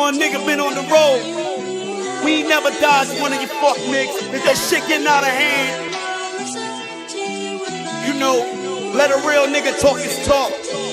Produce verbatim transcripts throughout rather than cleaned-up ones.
know a nigga been on the road. We ain't never dodged one of you fuck niggas. If that shit getting out of hand, you know, let a real nigga talk his talk.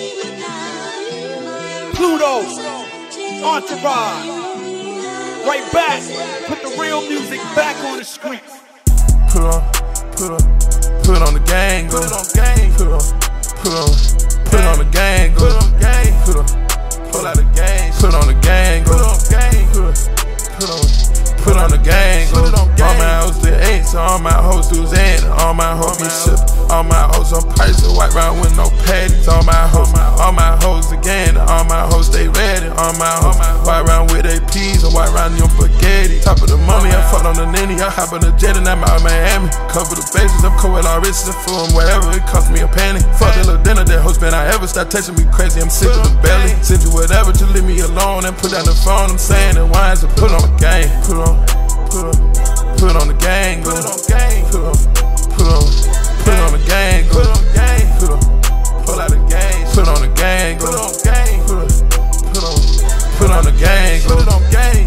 Pluto, Entourage, right back. Put the real music back on the streets. Put on, put on, put on the gang. Put it on gang. Put on, put on, put on the gang. Put on gang. Put on, pull out the gang. Put on the gang. Put on gang. Put on, put on. Put on the gang, put it on gang. All my hoes did eight, so all my hoes do Zan. All my hoes be shit, all my hoes on price, so white round with no patties. All my hoes, all my hoes again, all my hoes stay ready. All my hoes white round with A Ps, and white round your spaghetti. Top of the money, I fuck on the ninny, I hop on the jet and I'm out of Miami. Cover the bases, I'm cool with all riches and fool, whatever, it cost me a penny. Fuck that little dinner, that host man I ever start texting me crazy, I'm sick of the belly. Send you whatever, just leave me alone and put down the phone. I'm saying it wines and put on the gang, put on. Put on, put on the gang, put it on gang, put on, put on, put on the gang, put on gang, put on, pull out the gang, put on the gang, put on gang, put on, put on, put on the gang, put it on gang.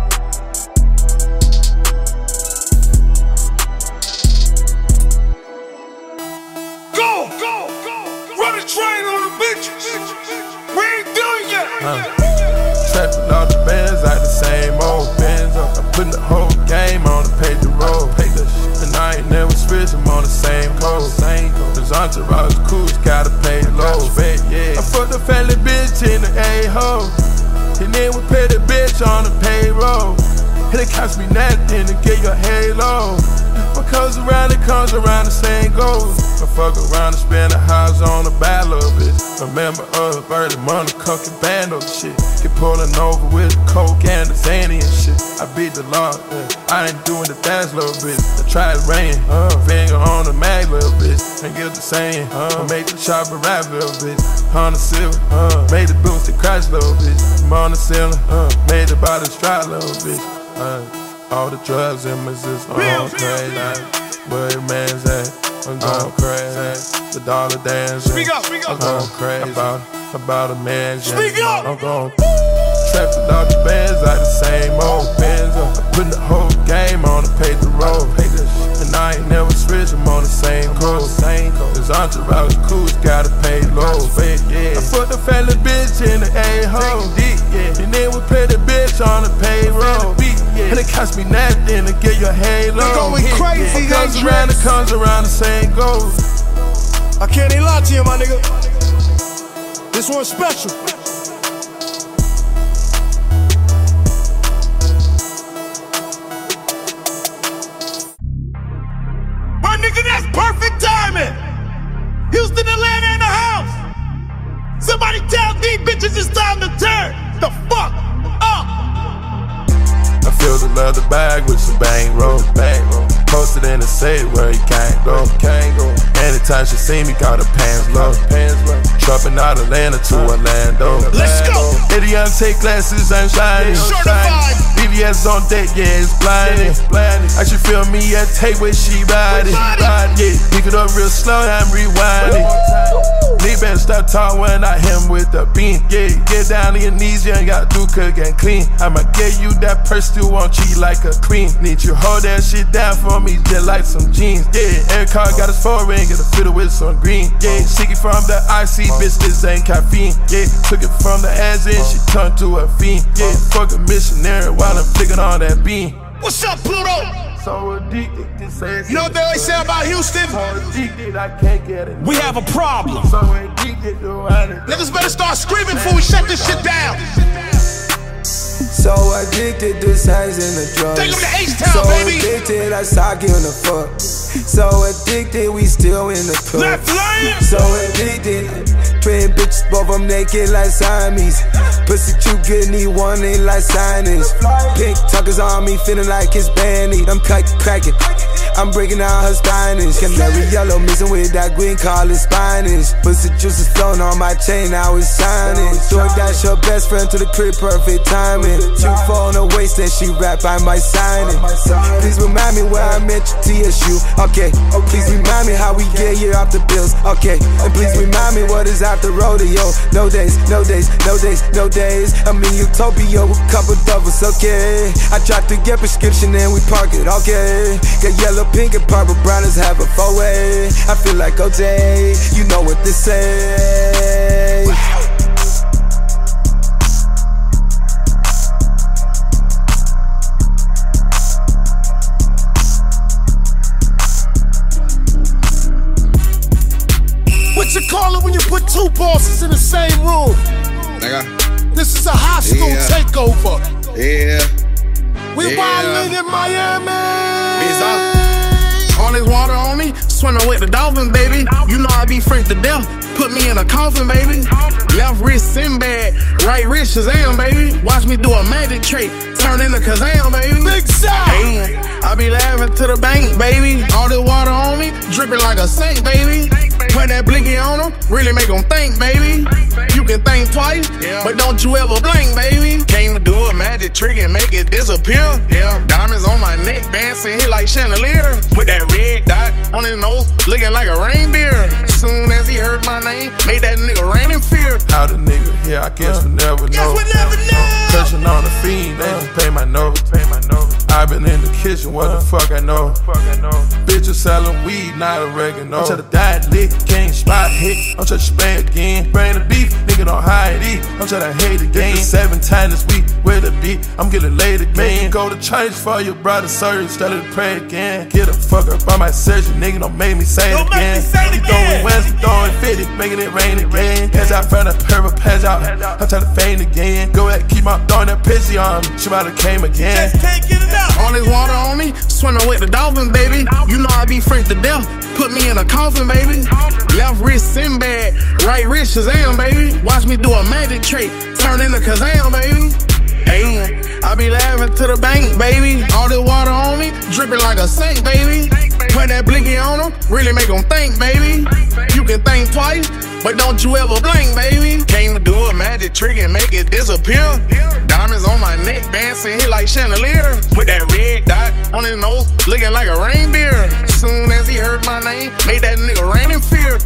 Go, go, go, run a train on the bitches. We ain't done yet. Uh, Trapping all the bands out the same old bands up. I'm putting the whole game on the page the road. And I ain't never switch, I'm on the same code. Cause Entourage cool, gotta pay low. I fucked the family bitch in the A-hole. And then we pay the bitch on the payroll. And it cost me nothing to get your halo. What comes around, it comes around the same goals. I fuck around and spend a house on a bad little bitch. Remember other birdie money, cooking band of shit. Get pulling over with the coke and the Zanny and shit. I beat the law, yeah. I ain't doing the dance little bitch. I tried rain, uh, finger on the mag little bitch. And get the same, uh, I made the chopper rap little bitch. On the silver, uh, made the boots to crash little bitch. I'm on the ceiling, uh, made the body stride little bitch. Uh, all the drugs in my system, I'm crazy. Where your man's at? I'm going crazy. The dollar dance, Speak up, speak up. I'm going crazy. About, about a man's Speak up. I'm going trapping all the bands like the same old bands up. I'm putting the whole game on the page the road. And I ain't never switch, I'm on the same code. Cause Entourage cool, gotta pay low. I put the family bitch in the A-hole. And then we pay the bitch on the payroll. And it cost me nothing to get your halo. They going crazy, it comes around, it comes around the same goal. I can't even lie to you, my nigga. This one's special. My nigga, that's perfect timing. Houston, Atlanta in the house. Somebody tell these bitches it's time to turn the fuck up. I fill the leather bag with some bang roll. Posted in the safe where he can't go. Anytime she see me, got her pants low. Dropping out of Atlanta to Orlando. Let's go. Idiot take classes, I'm shining. Certified. B V S on deck, yeah, it's blinding. I should feel me at take where she riding. Yeah, pick it up real slow, I'm rewinding. Nigga better stop talking when I hit him with the bean. Yeah, get down to your knees, you ain't gotta do cook and clean. I'ma get you that purse, still want you like a queen. Need you hold that shit down for me, just like some jeans. Yeah, every car got his four ring, get a fiddle with some green. Yeah, she get from the I C, bitch, this ain't caffeine. Yeah, took it from the ass in, she turned to a fiend. Yeah, fuck a missionary while I'm flicking on that bean. What's up, Pluto? So addicted, this ass. You know what they always say about Houston? So addicted, I can't get it. We have a problem. So addicted, to it. Niggas better start screaming before we shut this shit down. So addicted to signs and the drugs. Take 'em to H-Town, so baby. So addicted, I start giving a fuck. So addicted, we still in the club. Left lane. So addicted, praying bitches, both of them naked like Siamese. Pussy too good, need one ain't like signage. Pink tuckers on me, feeling like it's Bandy. I'm kite cracking. I'm breaking down her Spanish. Canary yellow mixing with that green, call it Spanish. Pussy juices flowing on my chain, now it's shining. DoorDash your best friend to the crib, perfect timing. Two four on the waist and she rap, I might sign it. Please remind me where I met you, T S U. Okay, please remind me how we get here off the bills. Okay, and please remind me what is after rodeo. No days, no days, no days, no days. I'm in Utopia with a couple doubles. Okay, I tried to get prescription and we park it. Okay, got yellow, pink, and purple, brown is half a four-way. I feel like O J, you know what this say. What you call it when you put two bosses in the same room? Nigga. This is a hostile yeah. takeover. Yeah. We yeah. wildin' in Miami. All this water on me, swimming with the dolphins, baby. You know I be freaked to death. Put me in a coffin, baby. Left wrist Sinbad, right wrist Shazam, baby. Watch me do a magic trick, turn into Kazam, baby. Big South. Hey, I be laughing to the bank, baby. All this water on me, dripping like a saint, baby. Put that blinky on them, really make them think, baby. You can think twice, yeah. But don't you ever blink, baby. Came to do a magic trick and make it disappear. Yeah, diamonds on my neck, dancing here like chandelier. With that red dot on his nose, looking like a reindeer. Soon as he heard my name, made that nigga rain in fear. How the nigga, yeah, I guess we never Guess know. we never know. Touching on the fiend, they just pay my note. Pay my note. I been in the kitchen, what the fuck I know? Bitches selling weed, not oregano. I'm trying to die lick, can't spot hit. I'm trying to spray again. Bring the beef, nigga don't hide it. I'm trying to hate again. Seven times this week with a beat, I'm getting laid again. Go to church for your brother, sorry, started to pray again. Get a fuck up by my surgery, nigga, don't make me say it Don't make again. me say it We throwing again. west, we throwing fifty, making it rain again. Pass out front of purple, pass out. I'm trying to faint again. Go ahead, keep on throwing that pissy on me. She about to came again. Just can't get it out. All this water on me, swimming with the dolphins, baby. You know I be freaked to death. Put me in a coffin, baby. Left wrist Sinbad, right wrist Shazam, baby. Watch me do a magic trick, turn into Kazam, baby. Hey, I be laughing to the bank, baby. All this water on me, dripping like a saint, baby. Put that blinky on them, really make them think, baby. You can think twice, but don't you ever blink, baby. Came to do a magic trick and make it disappear. Diamonds on my neck, dancing here like chandelier. With that red dot on his nose, looking like a reindeer. Soon as he heard my name, made that nigga rain in fear.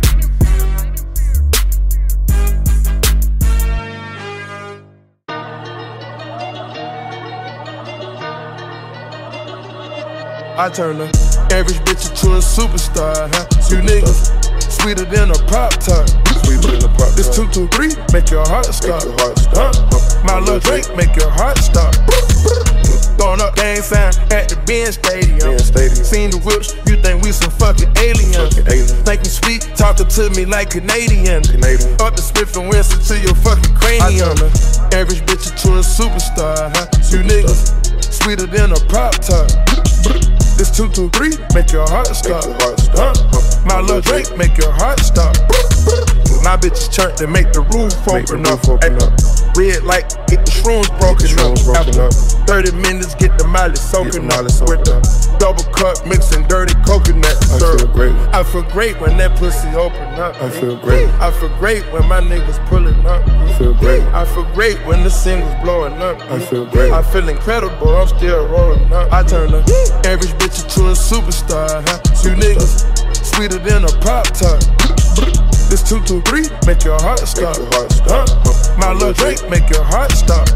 I turn the average bitch into a superstar, huh? You niggas sweeter than a pop tart. Sweeter than a pop tart. This two two three make your heart stop. Make your heart stop. Huh? My little Drake make your heart stop. Throwing up gang sign at the Benz Stadium. Benz Stadium. Seen the whips, you think we some fucking aliens. Fucking aliens. Think you sweet, talking to me like Canadian. Canadian. Up the Smith and Wesson to your fucking cranium. Average bitch into a superstar, huh? You niggas sweeter than a pop tart. This two two three make your heart stop. Make your heart stop. Huh? My little Drake make your heart stop. My bitches church to make the roof Make the open roof up. open up. Red like get the shrooms broken Get the shrooms up. broken After up. thirty minutes, get the molly soaking molly up. soaking With the up. double cup mixing dirty coconut I syrup. feel great. I feel great when that pussy open up. I feel great. I feel great when my niggas pulling up. I feel great. I feel great when the singles blowing up. I feel great. I feel incredible, I'm still rolling up. I turn the average bitch into a superstar, huh? You niggas sweeter than a pop tart. This two two three make your heart stop. Make your heart stop. Huh? My little Drake make your heart stop.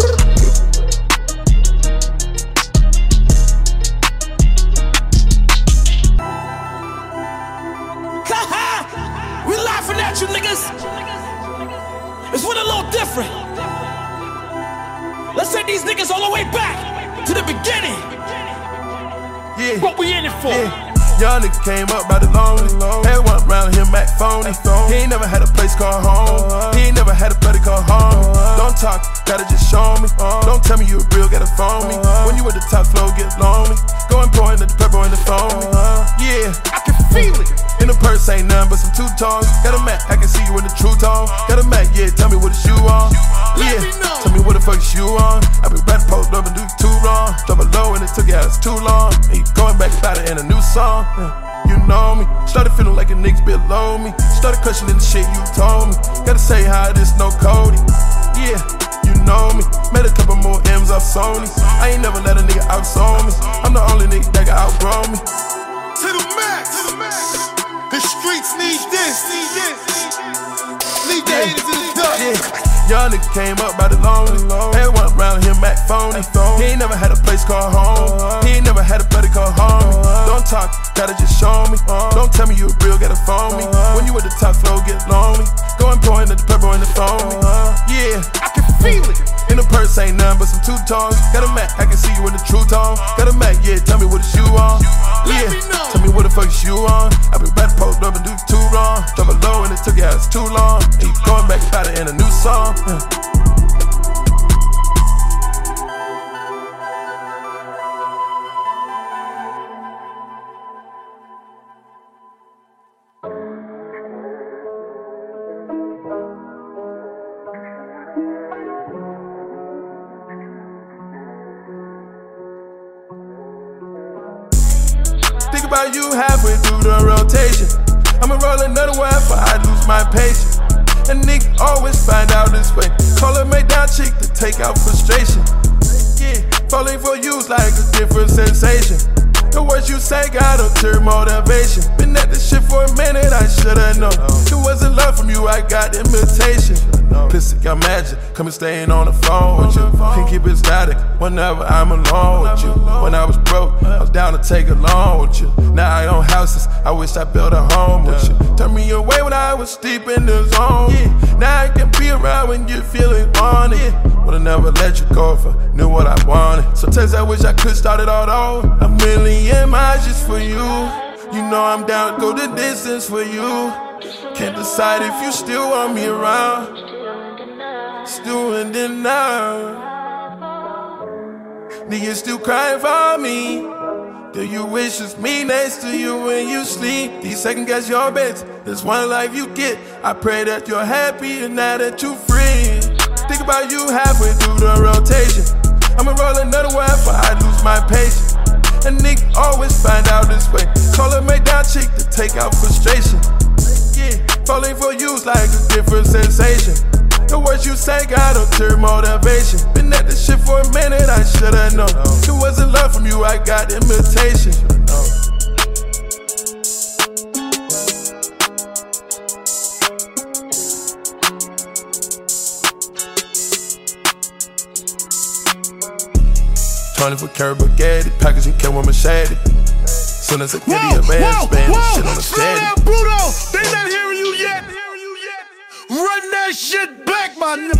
We laughing at you niggas. It's one a little different. Let's take these niggas all the way back to the beginning. Yeah. What we in it for? Yeah. Young nigga came up by the lonely. Had one round him at phony. He ain't never had a place called home. He ain't never had a buddy called home. Don't talk, gotta just show me. Don't tell me you real, gotta phone me. When you at the top floor, get lonely. Go and pour into the pepper in the phone. Yeah, I can feel it. In the purse ain't nothing but some two-tones. Got a Mac, I can see you in the true tone. Got a Mac, yeah, tell me what the shoe on. Yeah, tell me what the fuck is you on. I be ready to post up and do two wrong. Drop it low and it took your ass too long. And you going back about it in a new song. You know me. Started feeling like a nigga below me. Started questioning the shit you told me. Gotta say how this no Cody. Yeah, you know me. Made a couple more M's off Sony. I ain't never let a nigga outsole me. I'm the only nigga that got outgrow me. To the max, to the max. The streets need this, need this. Leave the haters in the dust. Yeah. Young nigga came up by the lonely. Everyone around him act phony. He ain't never had a place called home. He ain't never had a buddy called homie. Don't talk, gotta just show me. Don't tell me you real, gotta phone me. When you at the top floor, get lonely. Go and point at the purple in the phone. Yeah, I can feel it. In the purse ain't nothing but some two-tones. Got a Mac, I can see you in the true tone. Got a Mac, yeah, tell me what is you on. Yeah, tell me what the fuck is you on. I been about to post up and do too wrong. Drop it low and it took your ass too long. And you going back about it in a new song. Yeah. Think about you halfway through the rotation. I'ma roll another one before I lose my patience. And nigga always find out this way. Call her make down chick to take out frustration. Yeah, falling for you's like a different sensation. The words you say got a pure motivation. Been at this shit for a minute, I shoulda known. It wasn't love from you, I got imitation. Pissy got magic, come and staying on the phone with you. Can't keep it static whenever I'm alone with you. When I was broke, I was down to take a loan with you. Now I own houses, I wish I built a home with you. Turned me away when I was deep in the zone. Now I can be around when you're feeling on it. Would've never let you go if I knew what I wanted. Sometimes I wish I could start it all over. A million miles just for you. You know I'm down to go the distance for you. Can't decide if you still want me around. Still in denial. Niggas still crying for me. Do you wish it's me next to you when you sleep? These second guess your bets. There's one life you get. I pray that you're happy and now that you're free. Think about you halfway through the rotation. I'ma roll another one before I lose my patience. And nigga always find out this way. Call her make down chick to take out frustration. Yeah, falling for you's like a different sensation. The words you say got a pure motivation. Been at this shit for a minute, I shoulda known. It wasn't love from you, I got imitation. twenty-four karat Bugatti, packaging came with machete. Soon as I get the advance, spam this shit on the steady. Bruto, they not hearing you yet. Run that shit back, my nigga.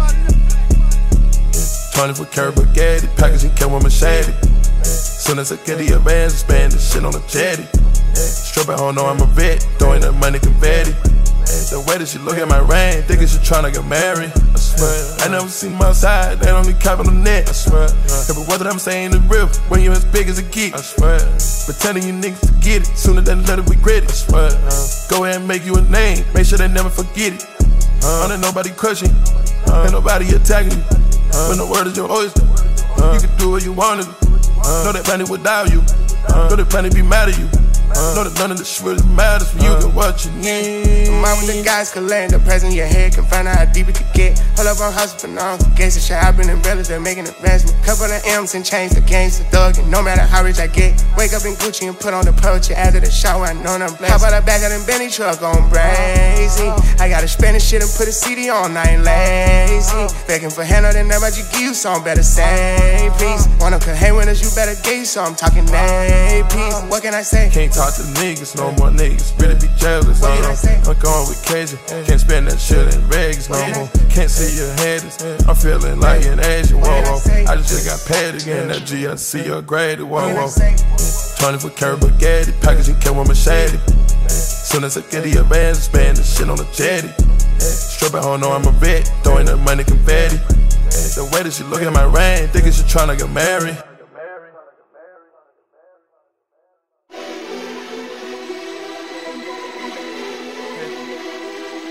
twenty-four karat Bugatti, packaging came with machete. Soon as I get the advance, spam this shit on the jetty. Strip at home, know I'm a vet, throwing that money confetti. The way that she look at my ring, thinking she tryna get married. I swear, I never seen them outside, they only cap on the net. I swear, every word that I'm saying is real, when you as big as a geek. I swear, pretending you niggas to get it, sooner than let it regret it. I swear, go ahead and make you a name, make sure they never forget it. Uh, ain't nobody crushing, uh, ain't nobody attacking you. Uh, when the word is your oyster, uh, you can do what you want to do. Uh, know that plenty will die you, uh, know that plenty be mad at you. Uh, know that none of this shit really matters for you, get what you need. I'm out with the guys, collect the present in your head, can find out how deep it could get. Hold up on hustle for now, gangsta shit, I've been in brothers, they're making investment. Couple of M's and change the games to thug, and no matter how rich I get, wake up in Gucci and put on the poetry after the shower, I know I'm blessed. Hop out the back of the Bentley truck, going crazy. I gotta spend this shit and put a C D on, I ain't lazy. Begging for handle, then never you give you some, better say please. Wanna come hang with us, you better get you some, I'm talking A Ps. What can I say? Can't talk to niggas, no more niggas. Really be jealous, no more. I'm going with Cajun. Can't spend that shit in Vegas, no more. Can't see your headers. I'm feeling like an Asian, whoa, whoa. I just got paid again, that G I C upgraded, whoa, whoa. twenty-four karat Bugatti, packaging came with machete. Soon as I get the advance, spend the shit on the jetty. Strip at home, know I'm a vet, throwing that money confetti. The way that she look at my ring, thinking she tryna get married.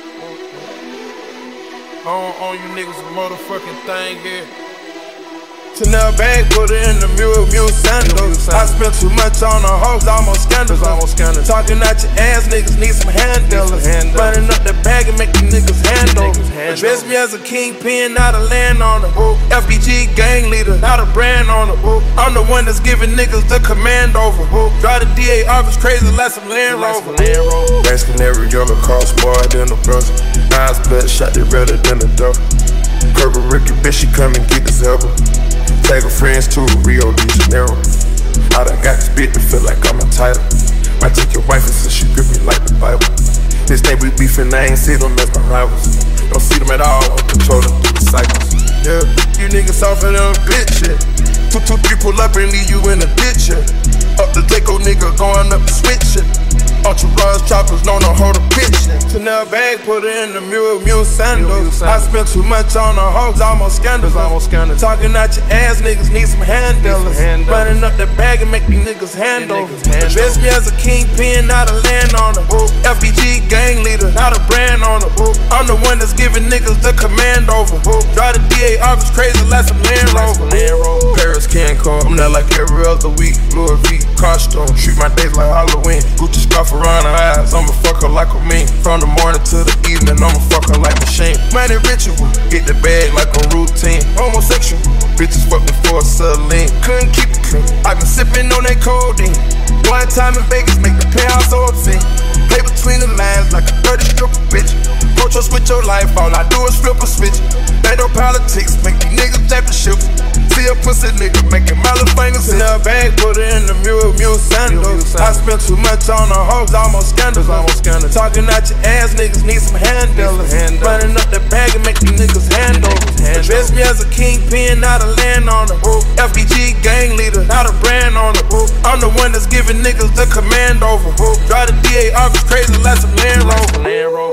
On, on you niggas a motherfucking thing here. Chanel bag, put it in the mule, mule sandals. I spent too much on the hoes, almost scandalous. Almost scandalous. Talking out your ass, niggas need some handlers. Running up the bag and make these niggas handle. Address me as a kingpin, not a landowner. F B G gang leader, not a brand owner. I'm the one that's giving niggas the command over. Drive the D A office crazy like some Land Rover. Bass Canary, yellow car, smarter than a brother. Eyes blood, shot it redder than a dog. Purple Ricky, bitch, she come and get this elbow. Take her friends to Rio de Janeiro. I done got this bitch to feel like I'm a title. Might take your wife and say she grip me like the Bible. This day we beefin', I ain't see them as my rivals. Don't see them at all, I'm controlling through the cycles. Yeah, you niggas soft and them bitch shit. Two, two, three pull up and leave you in a ditch shit. Up the Draco nigga going up the switch shit. Entourage choppers known to hold a pitch. Chanel bag, put it in the mule, mule sandals. I spent too much on the hoes, almost scandalous. Talking out your ass, niggas need some handlers. Running up the bag and make these niggas handle. Address me as a kingpin, not a landowner. F B G gang leader, not a brand owner. I'm the one that's giving niggas the command over. Drive the D A office crazy like some Land Rover. Paris can't come, I'm not like every other week. Louis V costume, treat my days like Halloween. Gucci scarf around her eyes, I'ma fuck her like a mean. From the morning to the evening, I'ma fuck her like machine. Money ritual, get the bag like a routine. Homosexual, bitches fuck me for a Celine. Couldn't keep it clean, I been sipping on that codeine. One time in Vegas, make the penthouse so obscene. Play between the lines like a dirty stripper bitch. Approach us with your life, all I do is flip a switch. They no politics, make these niggas tap the ship. See a pussy nigga making middle fingers in her bag, put it in the mule, mule sandals. I spent too much on the hoes, almost scandalous. Talking out your ass, niggas need some handlers. Running up the bag and make these niggas handle. Address me as a kingpin, not a landowner. F B G gang leader, not a brand owner. I'm the one that's giving niggas the command over. Drive the D A office crazy like some Land Rover.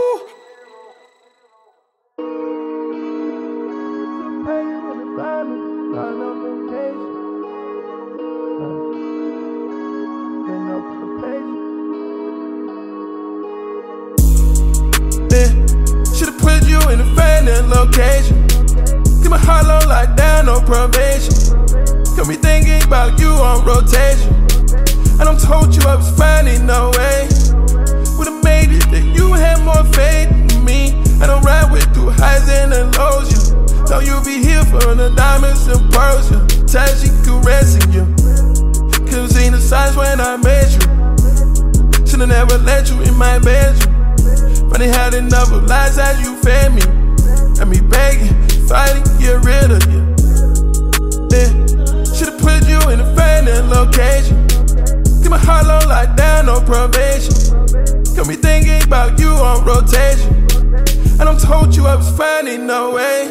Should've put you in a abandoned location. Keep my heart low, locked down, no probation. Got me thinking about you on rotation. I done told you I was finding no way. Would've made it that you had more faith in me. I don't ride with through highs and the lows. You know you'll be here for the diamonds and pearls. You tired she caressing you. Could've seen the signs when I met you. Should've never let you in my bedroom. Funny how they never lies as you fed me. Got me begging, fighting, get rid of you. Yeah, should've put you in a abandoned location. Keep my heart low, locked down, no probation. Got me thinking about you on rotation. I done told you I was finding no way.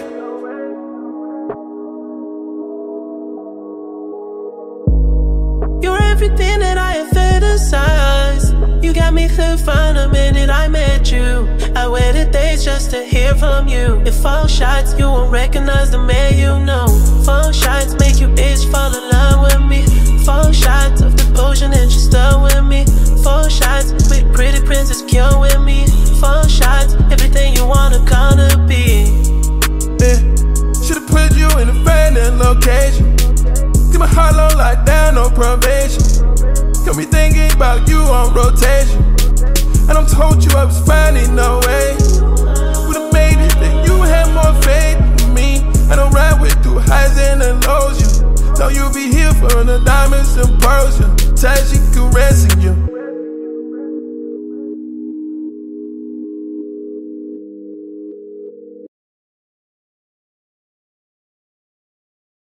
You're everything that I have fantasized. You got me through from the minute I met you. I waited days just to hear from you. If all shots, you won't recognize the man you know. Four shots make you bitch fall in love with me. Four shots of the potion and she's still with me. Four shots with pretty princess cure with me. Four shots, everything you wanna gonna be. Yeah, should've put you in a abandoned location. Keep my heart low, locked down, no probation. Got me thinking about you on rotation. I done told you I was finding no way. Would've made it that you had more faith in me. I don't ride with through highs and the lows. You know you'll be here for the diamonds and pearls. You tired she caressing you.